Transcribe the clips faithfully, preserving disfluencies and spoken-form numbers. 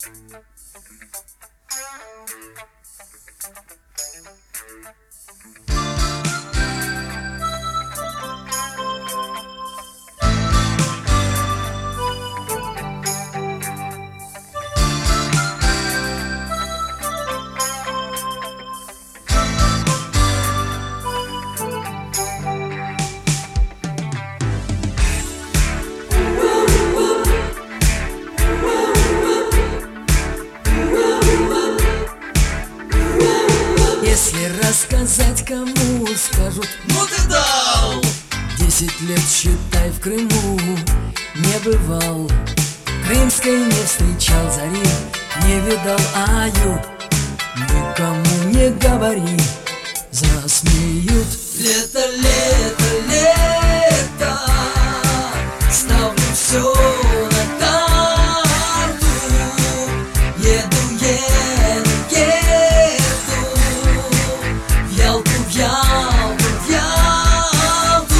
Если рассказать кому, скажут: ну ты дал! Десять лет, считай, в Крыму не бывал, крымской не встречал зари, не видал Аю. Никому не говори, засмеют. Лето, лето, лето, ставлю все на карту. Еду, еду, еду в Ялту, в Ялту, в Ялту.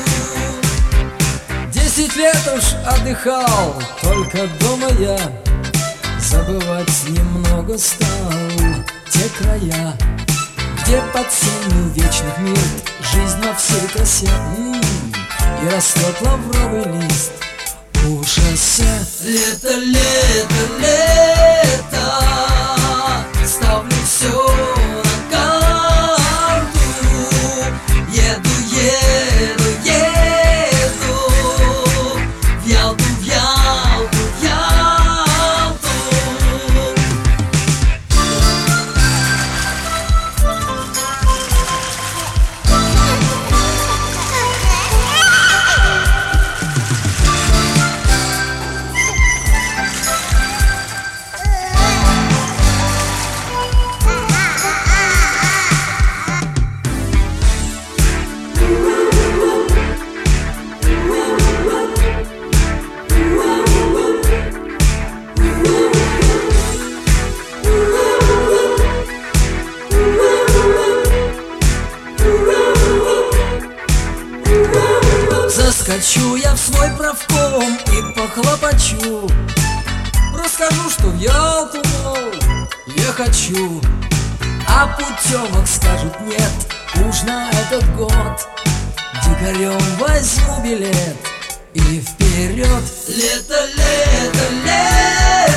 Десять лет уж отдыхал, только дома я забывать немного стал те края, где под сенью вечных мирт жизнь на всей косе. М-м, и растет лавровый лист у шоссе. Лето, лето, лето, ставлю все на карту. Еду, еду, еду в Ялту, в Ялту, в Ялту. Заскочу я в свой правком и похлопочу, расскажу, что в Ялту, мол, я хочу. А путевок скажут нет уж на этот год. Дикарем возьму билет и вперед. Лето, лето, лето.